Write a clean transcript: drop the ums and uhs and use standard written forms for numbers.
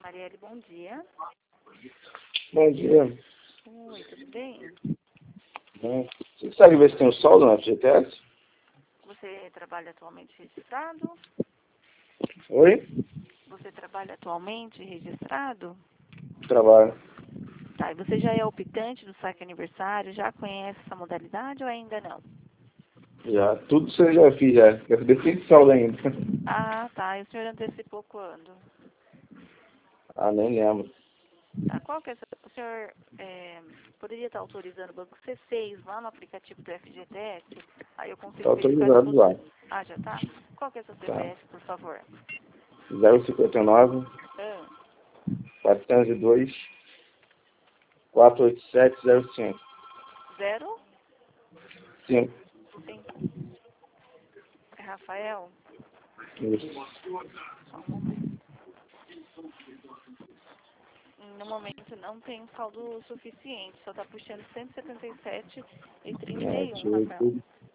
Marielle, bom dia. Bom dia. Oi, tudo bem? Você consegue ver se tem o saldo na FGTS? Você trabalha atualmente registrado? Oi? Você trabalha atualmente registrado? Trabalho. Tá, e você já é optante do saque aniversário? Já conhece essa modalidade ou ainda não? Já, tudo isso eu já fiz, já. Quero saber se tem saldo ainda. Ah, tá. E o senhor antecipou quando? Ah, nem lembro. Tá, qual que é o senhor poderia estar autorizando o banco C6 lá no aplicativo do FGTS? Aí eu consigo Tá verificar se autorizado você... lá. Ah, já tá? Qual que é o seu Tá. CPF, por favor? 059 Ah, 402 48705. 0? 5. Sim. É Rafael? Isso. Só um momento. No momento não tem saldo suficiente, só está puxando 177,31, Tirei Rafael. tudo.